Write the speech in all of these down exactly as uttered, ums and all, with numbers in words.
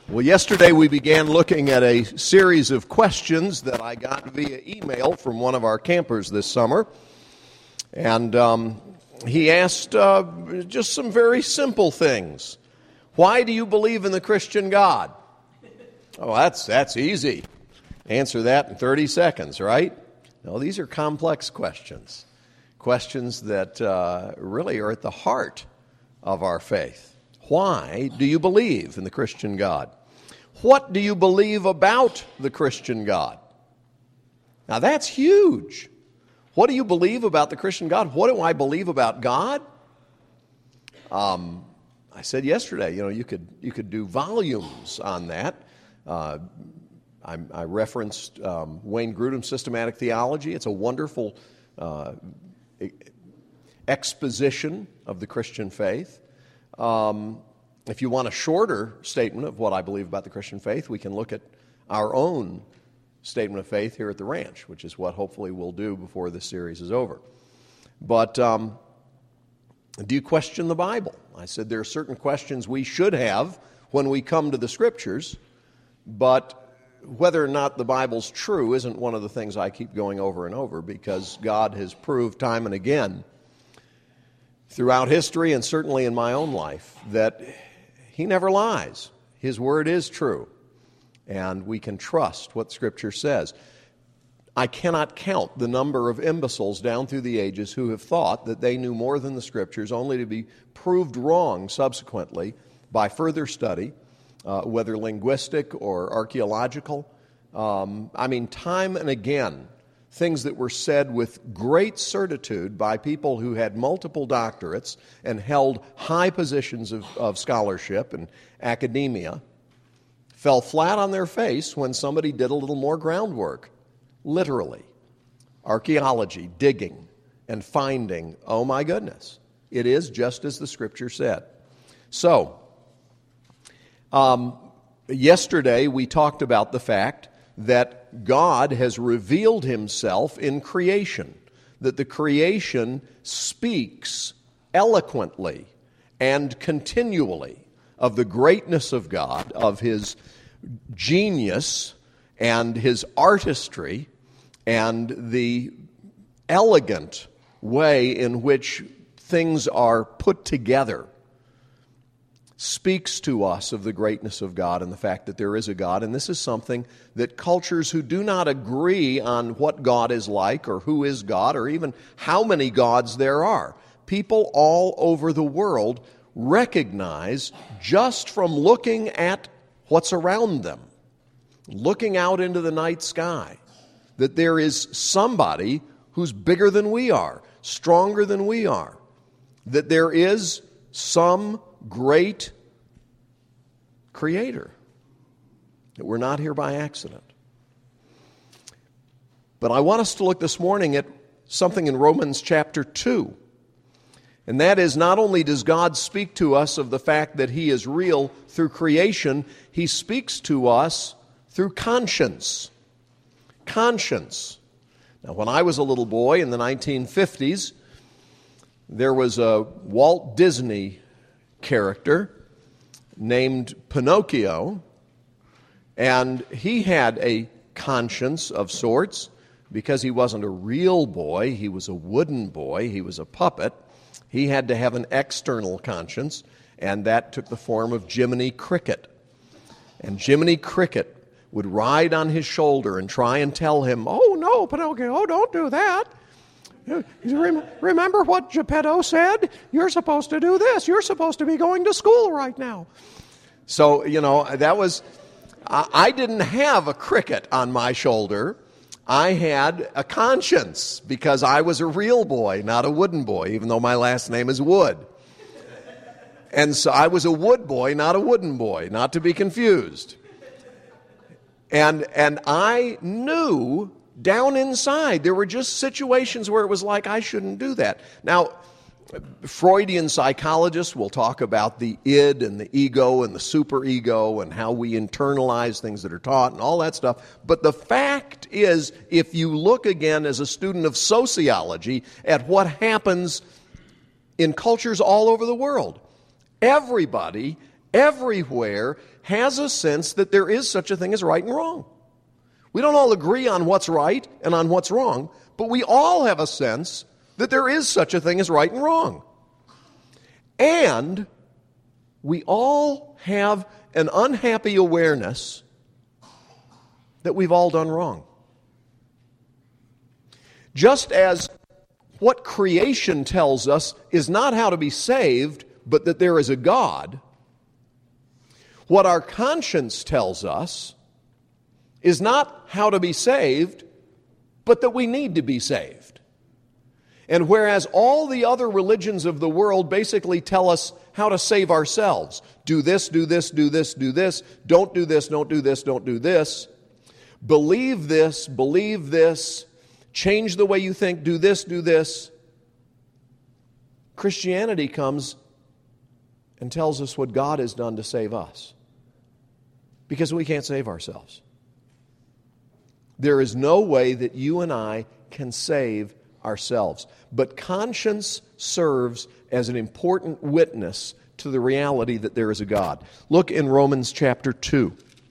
Well, yesterday we began looking at a series of questions that I got via email from one of our campers this summer. And um, he asked uh, just some very simple things. Why do you believe in the Christian God? Oh, that's that's easy. Answer that in thirty seconds, right? No, these are complex questions. Questions that uh, really are at the heart of our faith. Why do you believe in the Christian God? What do you believe about the Christian God? Now that's huge. What do you believe about the Christian God? What do I believe about God? Um, I said yesterday, you know, you could you could do volumes on that. Uh, I, I referenced um, Wayne Grudem's Systematic Theology. It's a wonderful uh, exposition of the Christian faith. Um, if you want a shorter statement of what I believe about the Christian faith, we can look at our own statement of faith here at the ranch, which is what hopefully we'll do before this series is over. But um, do you question the Bible? I said there are certain questions we should have when we come to the Scriptures, but whether or not the Bible's true isn't one of the things I keep going over and over, because God has proved time and again throughout history and certainly in my own life that He never lies. His Word is true, and we can trust what Scripture says. I cannot count the number of imbeciles down through the ages who have thought that they knew more than the Scriptures, only to be proved wrong subsequently by further study, uh, whether linguistic or archaeological. Um, I mean, time and again, things that were said with great certitude by people who had multiple doctorates and held high positions of, of scholarship and academia fell flat on their face when somebody did a little more groundwork, literally. Archaeology, digging, and finding, oh my goodness, it is just as the Scripture said. So, um, yesterday we talked about the fact that God has revealed Himself in creation, that the creation speaks eloquently and continually of the greatness of God, of His genius and His artistry, and the elegant way in which things are put together speaks to us of the greatness of God and the fact that there is a God. And this is something that cultures who do not agree on what God is like or who is God or even how many gods there are, people all over the world recognize just from looking at what's around them, looking out into the night sky, that there is somebody who's bigger than we are, stronger than we are, that there is some great creator, that we're not here by accident. But I want us to look this morning at something in Romans chapter two. And that is, not only does God speak to us of the fact that He is real through creation, He speaks to us through conscience. Conscience. Now, when I was a little boy in the nineteen fifties, there was a Walt Disney character named Pinocchio, and he had a conscience of sorts because he wasn't a real boy, he was a wooden boy, he was a puppet. He had to have an external conscience, and that took the form of Jiminy Cricket. And Jiminy Cricket would ride on his shoulder and try and tell him, "Oh no, Pinocchio, don't do that. Remember what Geppetto said? You're supposed to do this. You're supposed to be going to school right now." So, you know, that was, I didn't have a cricket on my shoulder. I had a conscience because I was a real boy, not a wooden boy, even though my last name is Wood. And so I was a wood boy, not a wooden boy, not to be confused. And and I knew down inside there were just situations where it was like, I shouldn't do that. Now, Freudian psychologists will talk about the id and the ego and the superego and how we internalize things that are taught and all that stuff. But the fact is, if you look again as a student of sociology at what happens in cultures all over the world, everybody, everywhere has a sense that there is such a thing as right and wrong. We don't all agree on what's right and on what's wrong, but we all have a sense that there is such a thing as right and wrong. And we all have an unhappy awareness that we've all done wrong. Just as what creation tells us is not how to be saved, but that there is a God, what our conscience tells us is not how to be saved, but that we need to be saved. And whereas all the other religions of the world basically tell us how to save ourselves, do this, do this, do this, do this, don't do this, don't do this, don't do this, believe this, believe this, change the way you think, do this, do this. Christianity comes and tells us what God has done to save us, because we can't save ourselves. There is no way that you and I can save ourselves. But conscience serves as an important witness to the reality that there is a God. Look in Romans chapter two.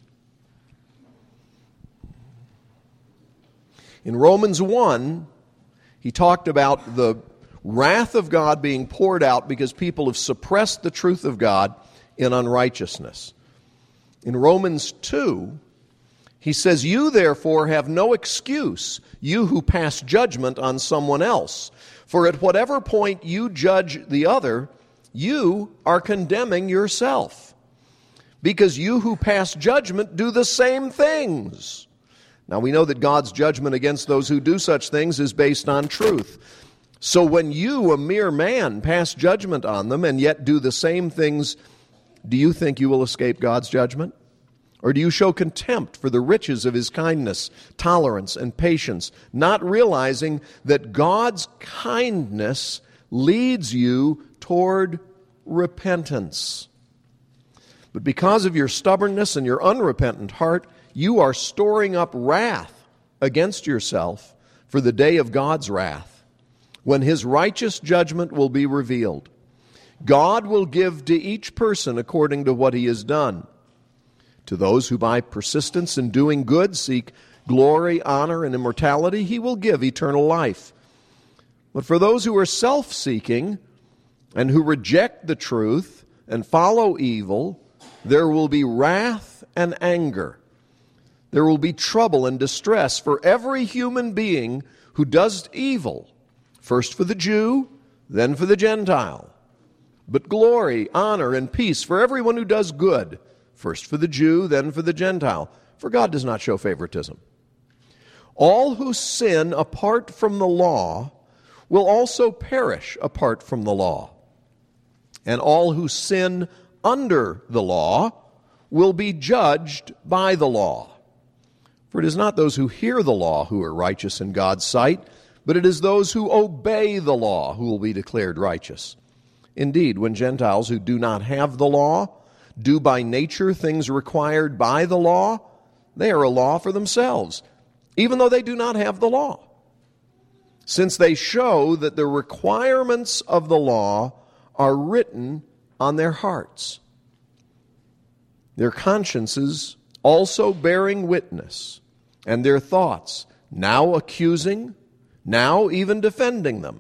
In Romans one, he talked about the wrath of God being poured out because people have suppressed the truth of God in unrighteousness. In Romans two, he says, "You therefore have no excuse, you who pass judgment on someone else. For at whatever point you judge the other, you are condemning yourself. Because you who pass judgment do the same things." Now we know that God's judgment against those who do such things is based on truth. So when you, a mere man, pass judgment on them and yet do the same things, do you think you will escape God's judgment? Or do you show contempt for the riches of His kindness, tolerance, and patience, not realizing that God's kindness leads you toward repentance? But because of your stubbornness and your unrepentant heart, you are storing up wrath against yourself for the day of God's wrath, when His righteous judgment will be revealed. God will give to each person according to what he has done. To those who by persistence in doing good seek glory, honor, and immortality, He will give eternal life. But for those who are self-seeking and who reject the truth and follow evil, there will be wrath and anger. There will be trouble and distress for every human being who does evil, first for the Jew, then for the Gentile. But glory, honor, and peace for everyone who does good, first for the Jew, then for the Gentile. For God does not show favoritism. All who sin apart from the law will also perish apart from the law. And all who sin under the law will be judged by the law. For it is not those who hear the law who are righteous in God's sight, but it is those who obey the law who will be declared righteous. Indeed, when Gentiles who do not have the law do by nature things required by the law, they are a law for themselves, even though they do not have the law, since they show that the requirements of the law are written on their hearts, their consciences also bearing witness, and their thoughts now accusing, now even defending them.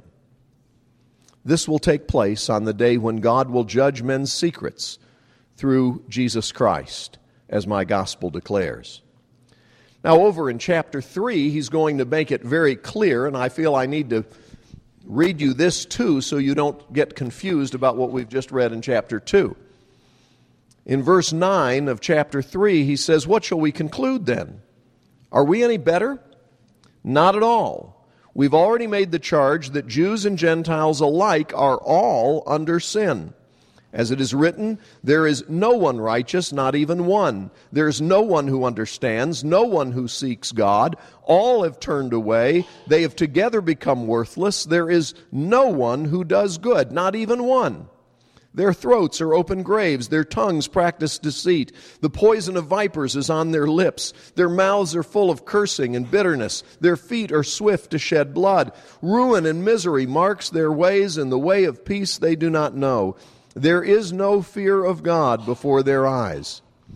This will take place on the day when God will judge men's secrets through Jesus Christ, as my gospel declares. Now, over in chapter three, he's going to make it very clear, and I feel I need to read you this too so you don't get confused about what we've just read in chapter two. In verse nine of chapter three, he says, "What shall we conclude then? Are we any better? Not at all. We've already made the charge that Jews and Gentiles alike are all under sin. As it is written, there is no one righteous, not even one. There is no one who understands, no one who seeks God. All have turned away. They have together become worthless. There is no one who does good, not even one. Their throats are open graves. Their tongues practice deceit. The poison of vipers is on their lips. Their mouths are full of cursing and bitterness. Their feet are swift to shed blood. Ruin and misery marks their ways, and the way of peace they do not know. There is no fear of God before their eyes.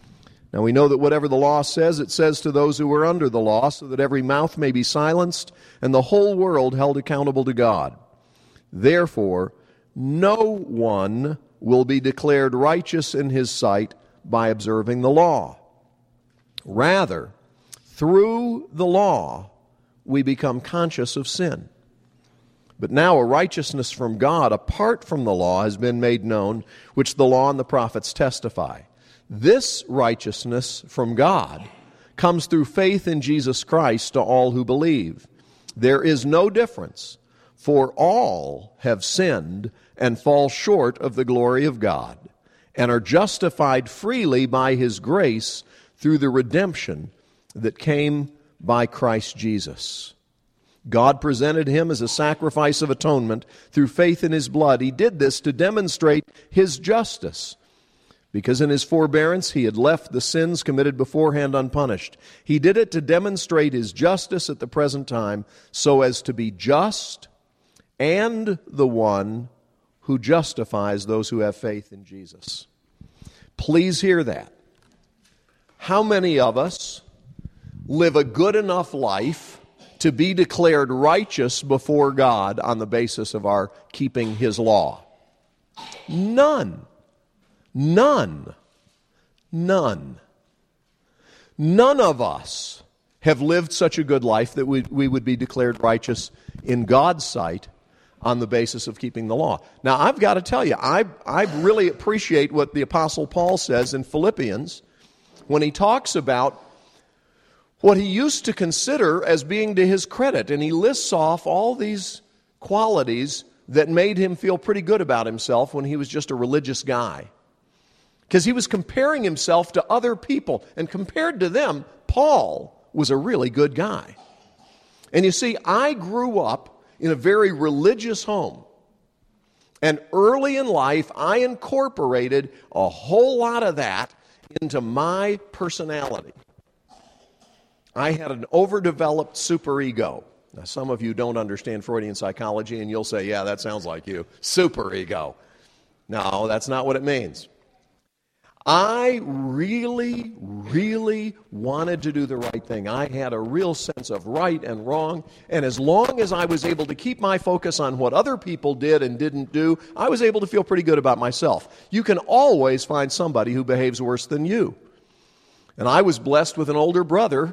Now we know that whatever the law says, it says to those who are under the law, so that every mouth may be silenced and the whole world held accountable to God. Therefore, no one will be declared righteous in his sight by observing the law. Rather, through the law, we become conscious of sin. But now a righteousness from God apart from the law has been made known, which the law and the prophets testify. This righteousness from God comes through faith in Jesus Christ to all who believe. There is no difference, for all have sinned and fall short of the glory of God, and are justified freely by His grace through the redemption that came by Christ Jesus. God presented Him as a sacrifice of atonement through faith in His blood. He did this to demonstrate His justice, because in His forbearance He had left the sins committed beforehand unpunished. He did it to demonstrate His justice at the present time, so as to be just and the one who justifies those who have faith in Jesus. Please hear that. How many of us live a good enough life to be declared righteous before God on the basis of our keeping His law? None. None. None. None of us have lived such a good life that we, we would be declared righteous in God's sight on the basis of keeping the law. Now, I've got to tell you, I, I really appreciate what the Apostle Paul says in Philippians when he talks about what he used to consider as being to his credit. And he lists off all these qualities that made him feel pretty good about himself when he was just a religious guy. Because he was comparing himself to other people. And compared to them, Paul was a really good guy. And you see, I grew up in a very religious home. And early in life, I incorporated a whole lot of that into my personality. I had an overdeveloped superego. Now, some of you don't understand Freudian psychology, and you'll say, yeah, that sounds like you. Superego. No, that's not what it means. I really, really wanted to do the right thing. I had a real sense of right and wrong, and as long as I was able to keep my focus on what other people did and didn't do, I was able to feel pretty good about myself. You can always find somebody who behaves worse than you. And I was blessed with an older brother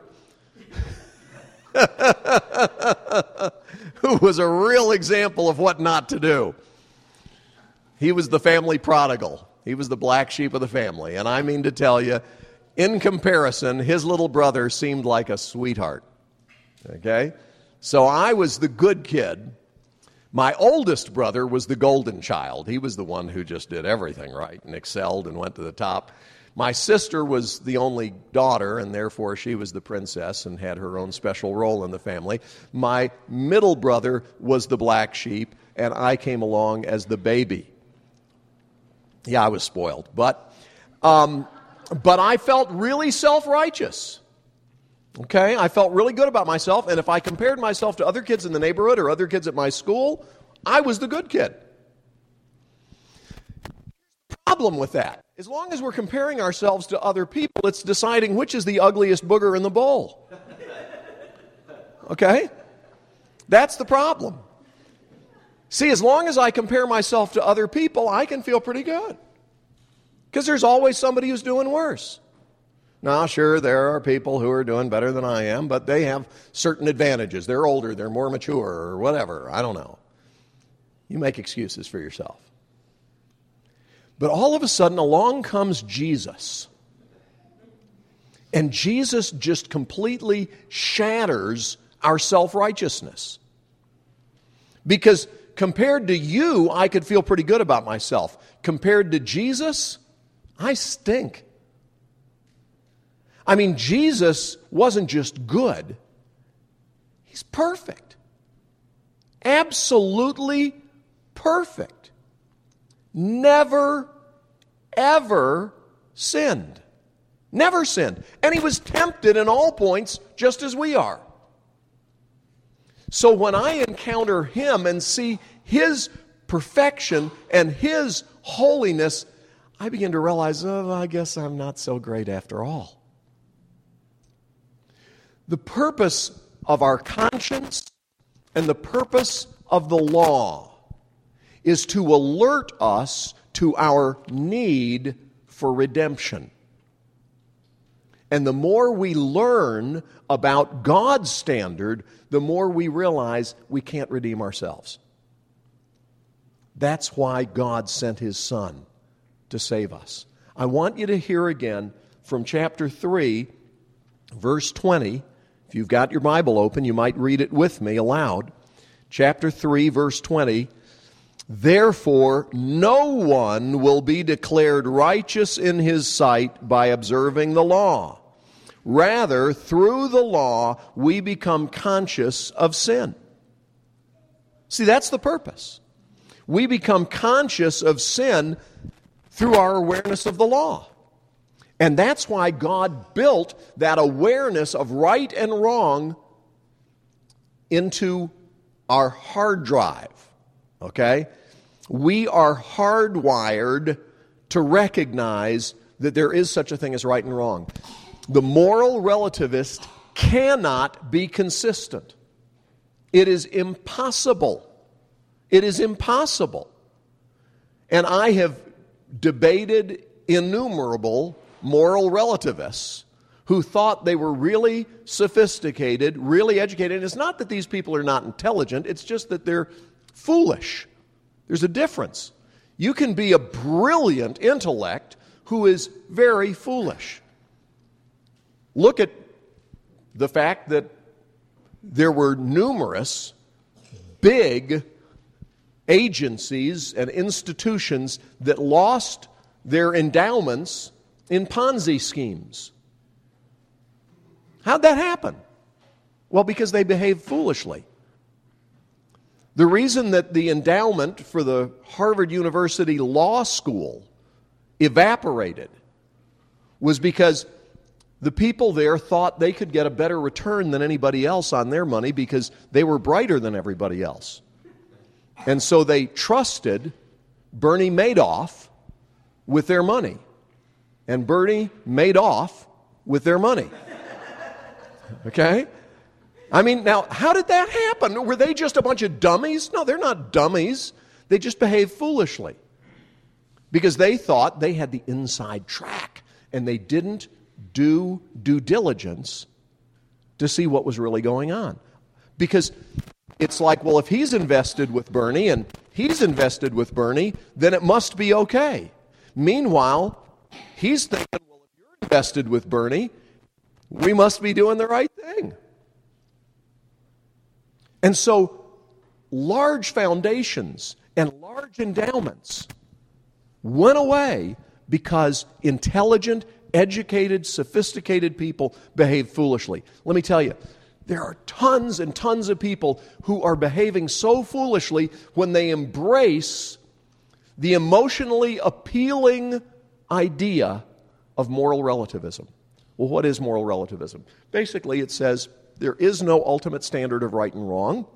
who was a real example of what not to do. He was the family prodigal. He was the black sheep of the family. And I mean to tell you, in comparison, his little brother seemed like a sweetheart. Okay? So I was the good kid. My oldest brother was the golden child. He was the one who just did everything right and excelled and went to the top. My sister was the only daughter, and therefore she was the princess and had her own special role in the family. My middle brother was the black sheep, and I came along as the baby. Yeah, I was spoiled, but um, but I felt really self-righteous. Okay, I felt really good about myself, and if I compared myself to other kids in the neighborhood or other kids at my school, I was the good kid. Problem with that, as long as we're comparing ourselves to other people, it's deciding which is the ugliest booger in the bowl. Okay? That's the problem. See, as long as I compare myself to other people, I can feel pretty good. Because there's always somebody who's doing worse. Now, sure, there are people who are doing better than I am, but they have certain advantages. They're older, they're more mature, or whatever. I don't know. You make excuses for yourself. But all of a sudden, along comes Jesus. And Jesus just completely shatters our self-righteousness. Because compared to you, I could feel pretty good about myself. Compared to Jesus, I stink. I mean, Jesus wasn't just good. He's perfect. Absolutely perfect. Never, ever sinned. Never sinned. And he was tempted in all points just as we are. So when I encounter him and see his perfection and his holiness, I begin to realize, oh, I guess I'm not so great after all. The purpose of our conscience and the purpose of the law is to alert us to our need for redemption. And the more we learn about God's standard, the more we realize we can't redeem ourselves. That's why God sent His Son to save us. I want you to hear again from chapter three, verse twenty. If you've got your Bible open, you might read it with me aloud. Chapter three, verse twenty. Therefore, no one will be declared righteous in his sight by observing the law. Rather, through the law, we become conscious of sin. See, that's the purpose. We become conscious of sin through our awareness of the law. And that's why God built that awareness of right and wrong into our hard drive. Okay? We are hardwired to recognize that there is such a thing as right and wrong. The moral relativist cannot be consistent. It is impossible. It is impossible. And I have debated innumerable moral relativists who thought they were really sophisticated, really educated. And it's not that these people are not intelligent, it's just that they're foolish. There's a difference. You can be a brilliant intellect who is very foolish. Look at the fact that there were numerous big agencies and institutions that lost their endowments in Ponzi schemes. How'd that happen? Well, because they behaved foolishly. The reason that the endowment for the Harvard University Law School evaporated was because the people there thought they could get a better return than anybody else on their money because they were brighter than everybody else. And so they trusted Bernie Madoff with their money. And Bernie made off with their money. Okay? I mean, now, how did that happen? Were they just a bunch of dummies? No, they're not dummies. They just behaved foolishly because they thought they had the inside track and they didn't do due diligence to see what was really going on. Because it's like, well, if he's invested with Bernie and he's invested with Bernie, then it must be okay. Meanwhile, he's thinking, well, if you're invested with Bernie, we must be doing the right thing. And so, large foundations and large endowments went away because intelligent, educated, sophisticated people behaved foolishly. Let me tell you, there are tons and tons of people who are behaving so foolishly when they embrace the emotionally appealing idea of moral relativism. Well, what is moral relativism? Basically, it says there is no ultimate standard of right and wrong.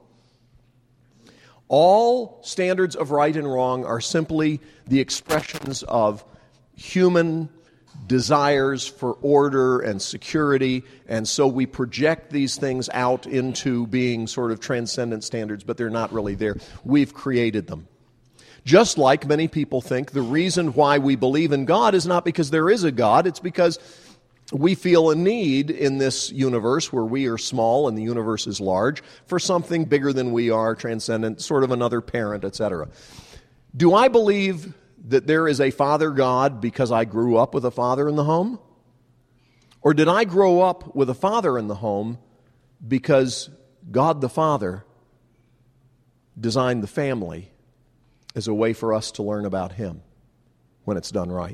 All standards of right and wrong are simply the expressions of human desires for order and security, and so we project these things out into being sort of transcendent standards, but they're not really there. We've created them. Just like many people think the reason why we believe in God is not because there is a God, it's because we feel a need in this universe where we are small and the universe is large for something bigger than we are, transcendent, sort of another parent, et cetera. Do I believe that there is a Father God because I grew up with a father in the home? Or did I grow up with a father in the home because God the Father designed the family as a way for us to learn about Him when it's done right?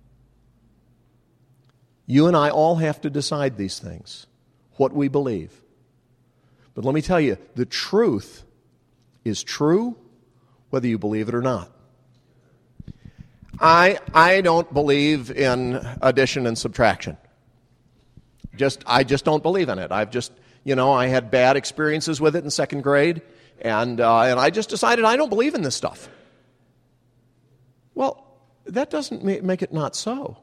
You and I all have to decide these things, what we believe. But let me tell you, the truth is true whether you believe it or not. I I don't believe in addition and subtraction. Just I just don't believe in it. I've just, you know, I had bad experiences with it in second grade, and uh, and I just decided I don't believe in this stuff. Well, that doesn't ma- make it not so.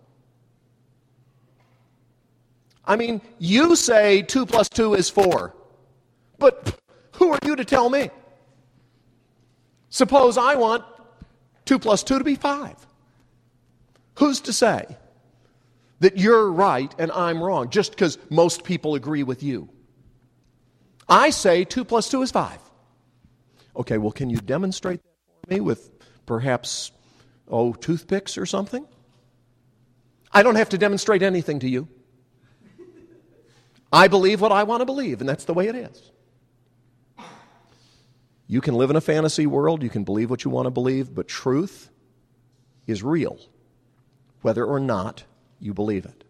I mean, you say two plus two is four, but who are you to tell me? Suppose I want two plus two to be five. Who's to say that you're right and I'm wrong just because most people agree with you? I say two plus two is five. Okay, well, can you demonstrate that for me with perhaps, oh, toothpicks or something? I don't have to demonstrate anything to you. I believe what I want to believe, and that's the way it is. You can live in a fantasy world, you can believe what you want to believe, but truth is real, whether or not you believe it.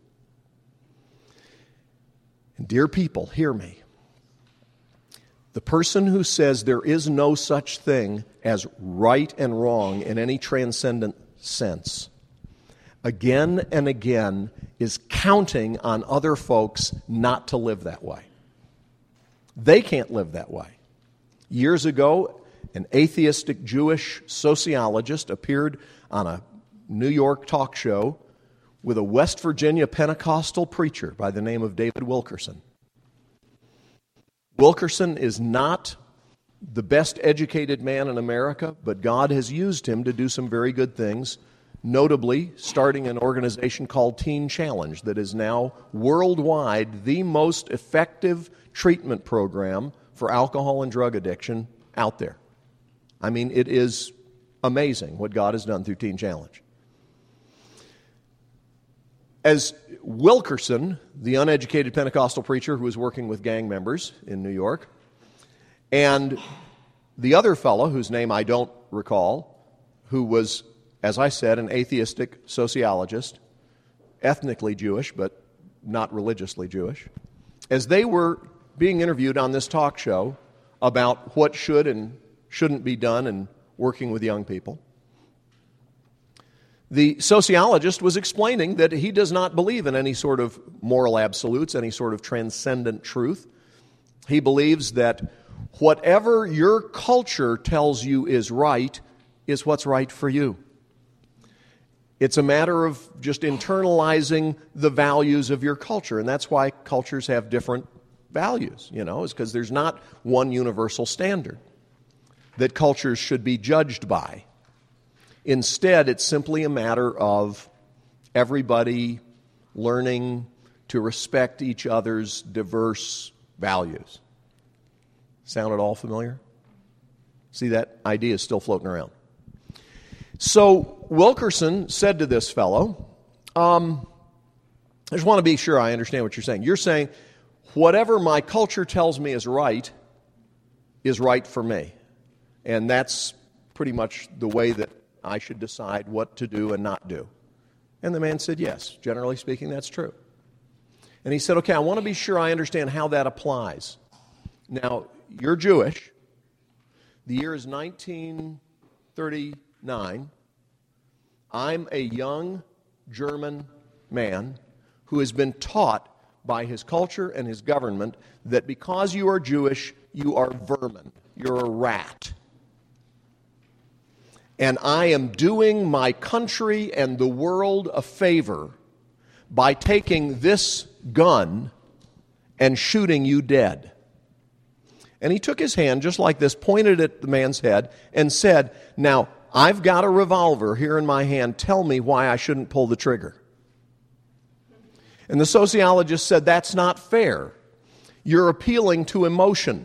And dear people, hear me. The person who says there is no such thing as right and wrong in any transcendent sense, again and again is counting on other folks not to live that way. They can't live that way. Years ago, an atheistic Jewish sociologist appeared on a New York talk show with a West Virginia Pentecostal preacher by the name of David Wilkerson. Wilkerson is not the best educated man in America, but God has used him to do some very good things, notably starting an organization called Teen Challenge that is now worldwide the most effective treatment program for alcohol and drug addiction out there. I mean, it is amazing what God has done through Teen Challenge. As Wilkerson, the uneducated Pentecostal preacher who was working with gang members in New York, and the other fellow, whose name I don't recall, who was, as I said, an atheistic sociologist, ethnically Jewish, but not religiously Jewish, as they were being interviewed on this talk show about what should and shouldn't be done in working with young people, the sociologist was explaining that he does not believe in any sort of moral absolutes, any sort of transcendent truth. He believes that whatever your culture tells you is right is what's right for you. It's a matter of just internalizing the values of your culture, and that's why cultures have different values, you know, is because there's not one universal standard that cultures should be judged by. Instead, it's simply a matter of everybody learning to respect each other's diverse values. Sound at all familiar? See, that idea is still floating around. So Wilkerson said to this fellow, um, I just want to be sure I understand what you're saying. You're saying, whatever my culture tells me is right, is right for me. And that's pretty much the way that I should decide what to do and not do. And the man said, yes, generally speaking, that's true. And he said, okay, I want to be sure I understand how that applies. Now, you're Jewish. The year is nineteen thirty-nine. I'm a young German man who has been taught by his culture and his government that because you are Jewish, you are vermin. You're a rat. And I am doing my country and the world a favor by taking this gun and shooting you dead. And he took his hand just like this, pointed at the man's head, and said, now, I've got a revolver here in my hand. Tell me why I shouldn't pull the trigger. And the sociologist said, that's not fair. You're appealing to emotion.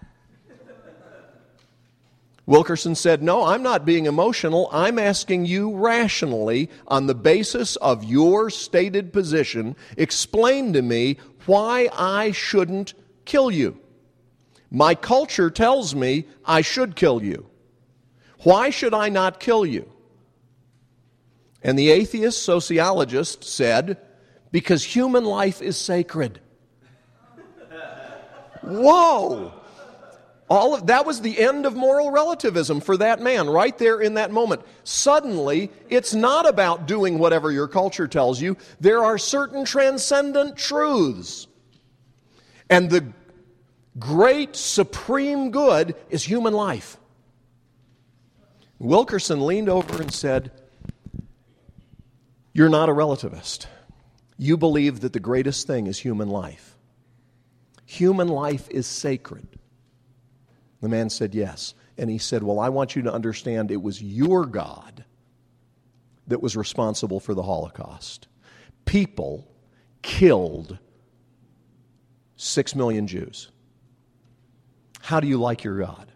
Wilkerson said, no, I'm not being emotional. I'm asking you rationally, on the basis of your stated position, explain to me why I shouldn't kill you. My culture tells me I should kill you. Why should I not kill you? And the atheist sociologist said, because human life is sacred. Whoa! All of, that was the end of moral relativism for that man right there in that moment. Suddenly, it's not about doing whatever your culture tells you. There are certain transcendent truths. And the great supreme good is human life. Wilkerson leaned over and said, You're not a relativist. You believe that the greatest thing is human life. Human life is sacred. The man said yes. And he said, well, I want you to understand it was your God that was responsible for the Holocaust. People killed six million Jews. How do you like your God?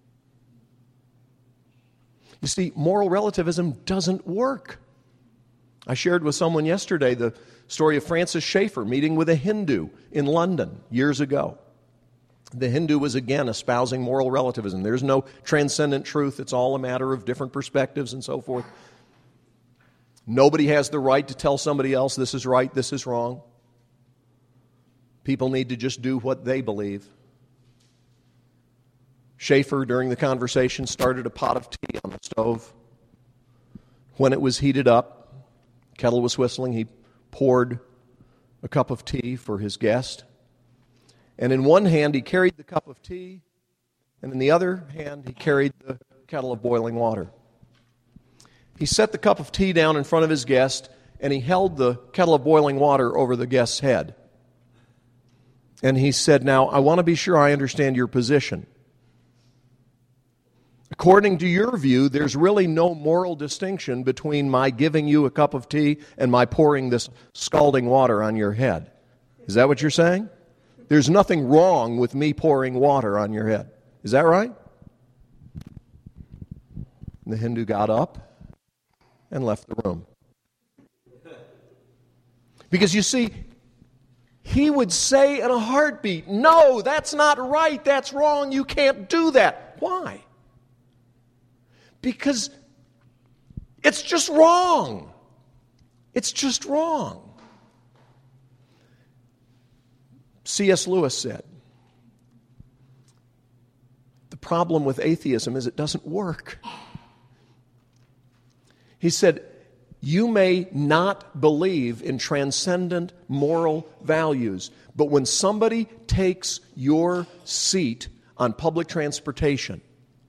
You see, moral relativism doesn't work. I shared with someone yesterday the story of Francis Schaeffer meeting with a Hindu in London years ago. The Hindu was again espousing moral relativism. There's no transcendent truth. It's all a matter of different perspectives and so forth. Nobody has the right to tell somebody else this is right, this is wrong. People need to just do what they believe. Schaeffer, during the conversation, started a pot of tea on the stove. When it was heated up, kettle was whistling, he poured a cup of tea for his guest. And in one hand, he carried the cup of tea, and in the other hand, he carried the kettle of boiling water. He set the cup of tea down in front of his guest, and he held the kettle of boiling water over the guest's head. And he said, now, I want to be sure I understand your position. According to your view, there's really no moral distinction between my giving you a cup of tea and my pouring this scalding water on your head. Is that what you're saying? There's nothing wrong with me pouring water on your head. Is that right? And the Hindu got up and left the room. Because you see, he would say in a heartbeat, no, that's not right, that's wrong, you can't do that. Why? Because it's just wrong. It's just wrong. C S Lewis said, the problem with atheism is it doesn't work. He said, you may not believe in transcendent moral values, but when somebody takes your seat on public transportation,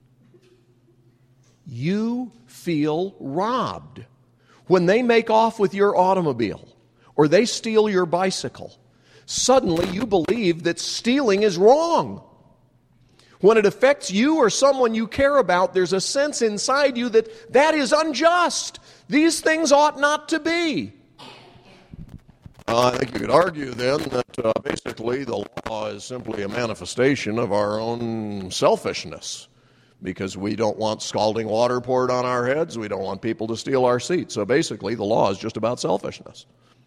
you feel robbed. When they make off with your automobile or they steal your bicycle, suddenly you believe that stealing is wrong. When it affects you or someone you care about, there's a sense inside you that that is unjust. These things ought not to be. Uh, I think you could argue then that uh, basically the law is simply a manifestation of our own selfishness, because we don't want scalding water poured on our heads. We don't want people to steal our seats. So basically the law is just about selfishness.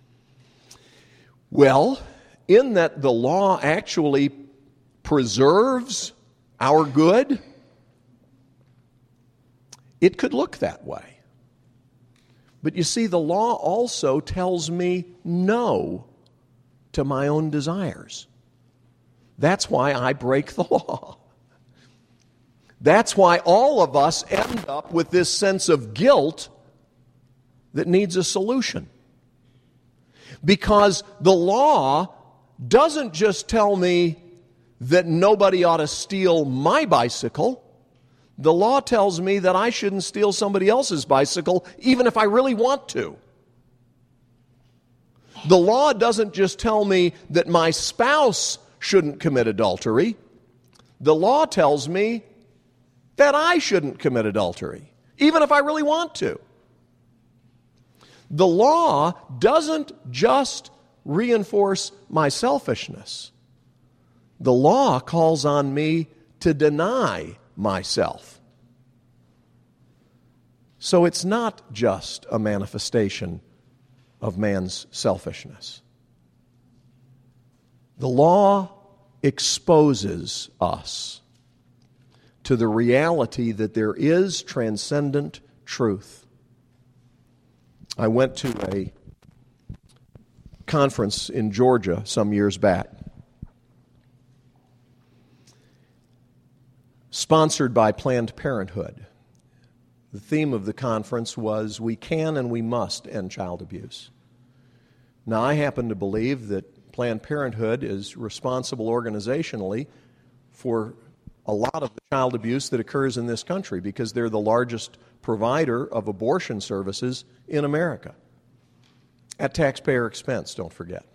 Well, in that the law actually preserves our good, it could look that way. But you see, the law also tells me no to my own desires. That's why I break the law. That's why all of us end up with this sense of guilt that needs a solution. Because the law doesn't just tell me that nobody ought to steal my bicycle. The law tells me that I shouldn't steal somebody else's bicycle, even if I really want to. The law doesn't just tell me that my spouse shouldn't commit adultery. The law tells me that I shouldn't commit adultery, even if I really want to. The law doesn't just reinforce my selfishness. The law calls on me to deny myself. So it's not just a manifestation of man's selfishness. The law exposes us to the reality that there is transcendent truth. I went to a conference in Georgia some years back, sponsored by Planned Parenthood. The theme of the conference was, we can and we must end child abuse. Now, I happen to believe that Planned Parenthood is responsible organizationally for a lot of the child abuse that occurs in this country, because they're the largest provider of abortion services in America. at taxpayer expense, don't forget.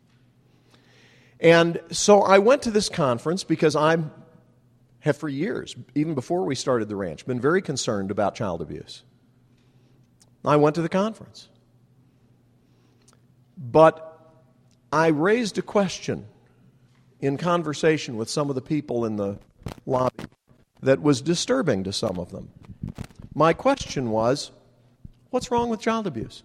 And so I went to this conference because I have for years, even before we started the ranch, been very concerned about child abuse. I went to the conference. But I raised a question in conversation with some of the people in the lobby that was disturbing to some of them. My question was, what's wrong with child abuse?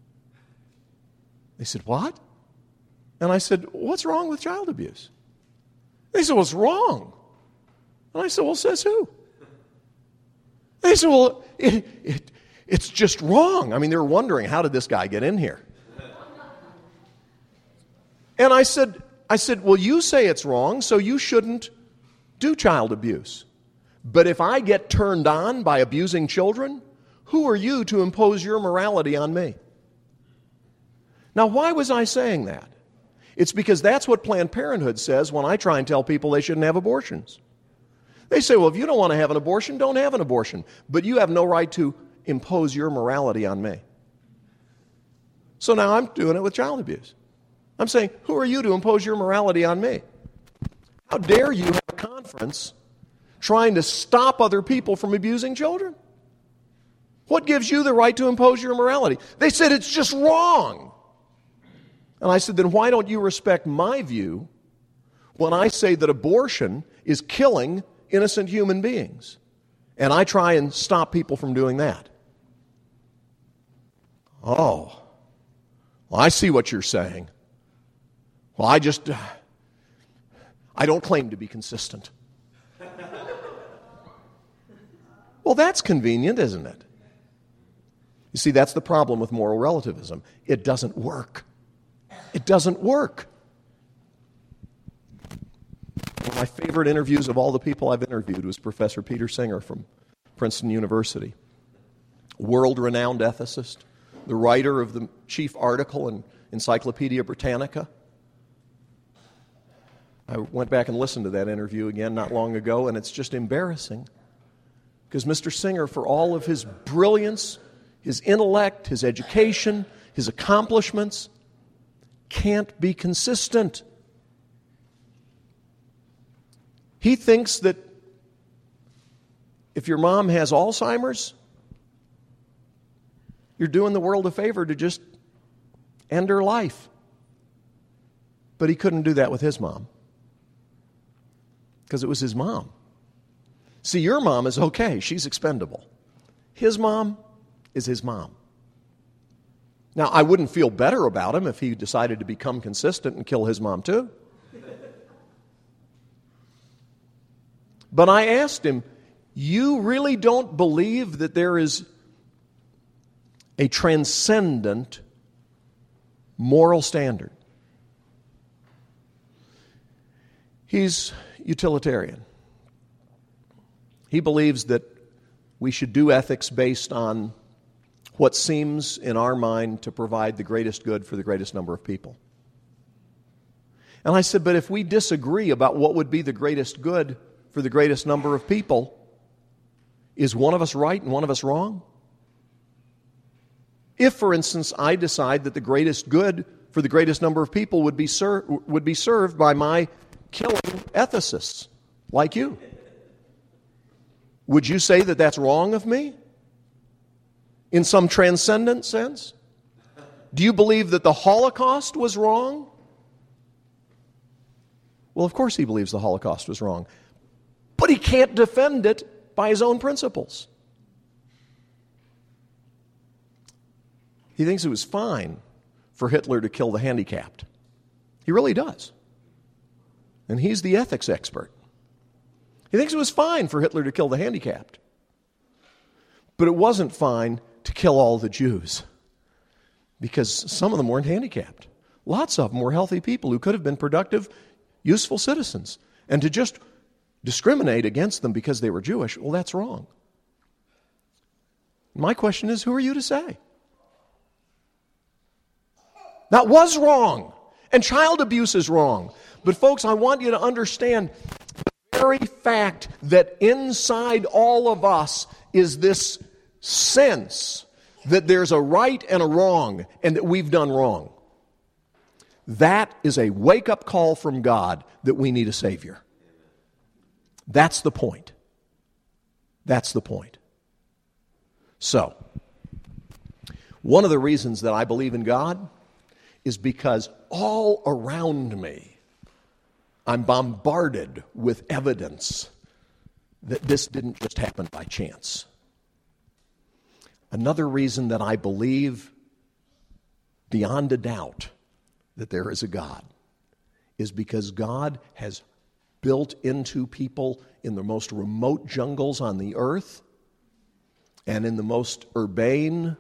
They said, what? And I said, what's wrong with child abuse? They said, what's wrong? And I said, well, says who? They said, well, it, it, it's just wrong. I mean, they were wondering, how did this guy get in here? And I said, I said, well, you say it's wrong, so you shouldn't do child abuse. But if I get turned on by abusing children, who are you to impose your morality on me? Now, why was I saying that? It's because that's what Planned Parenthood says when I try and tell people they shouldn't have abortions. They say, well, if you don't want to have an abortion, don't have an abortion. But you have no right to impose your morality on me. So now I'm doing it with child abuse. I'm saying, who are you to impose your morality on me? How dare you have a conference trying to stop other people from abusing children? What gives you the right to impose your morality? They said, it's just wrong. And I said, then why don't you respect my view when I say that abortion is killing innocent human beings? And I try and stop people from doing that. Oh, well, I see what you're saying. Well, I just, I don't claim to be consistent. Well, that's convenient, isn't it? You see, that's the problem with moral relativism. It doesn't work. It doesn't work. One of my favorite interviews of all the people I've interviewed was Professor Peter Singer from Princeton University, world-renowned ethicist, the writer of the chief article in Encyclopedia Britannica. I went back and listened to that interview again not long ago, and it's just embarrassing because Mister Singer, for all of his brilliance, his intellect, his education, his accomplishments, can't be consistent. He thinks that if your mom has Alzheimer's, you're doing the world a favor to just end her life. But he couldn't do that with his mom because it was his mom. See, your mom is okay. She's expendable. His mom is his mom. Now, I wouldn't feel better about him if he decided to become consistent and kill his mom too. But I asked him, you really don't believe that there is a transcendent moral standard? He's utilitarian. He believes that we should do ethics based on what seems in our mind to provide the greatest good for the greatest number of people. And I said, but if we disagree about what would be the greatest good for the greatest number of people, is one of us right and one of us wrong? If, for instance, I decide that the greatest good for the greatest number of people would be ser- would be served by my killing ethicists like you, would you say that that's wrong of me? In some transcendent sense? Do you believe that the Holocaust was wrong? Well, of course he believes the Holocaust was wrong. But he can't defend it by his own principles. He thinks it was fine for Hitler to kill the handicapped. He really does. And he's the ethics expert. He thinks it was fine for Hitler to kill the handicapped. But it wasn't fine to kill all the Jews, because some of them weren't handicapped. Lots of them were healthy people who could have been productive, useful citizens. And to just discriminate against them because they were Jewish, well, that's wrong. My question is, who are you to say? That was wrong. And child abuse is wrong. But folks, I want you to understand the very fact that inside all of us is this sense that there's a right and a wrong and that we've done wrong. That is a wake-up call from God that we need a Savior. That's the point. That's the point. So, one of the reasons that I believe in God is because all around me, I'm bombarded with evidence that this didn't just happen by chance. Another reason that I believe beyond a doubt that there is a God is because God has built into people in the most remote jungles on the earth and in the most urbane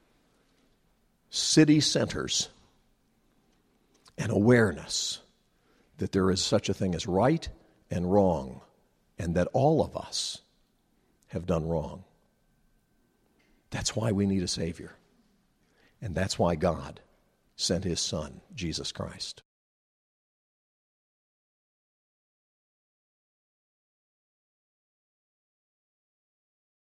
city centers an awareness that there is such a thing as right and wrong, and that all of us have done wrong. That's why we need a Savior. And that's why God sent His Son, Jesus Christ.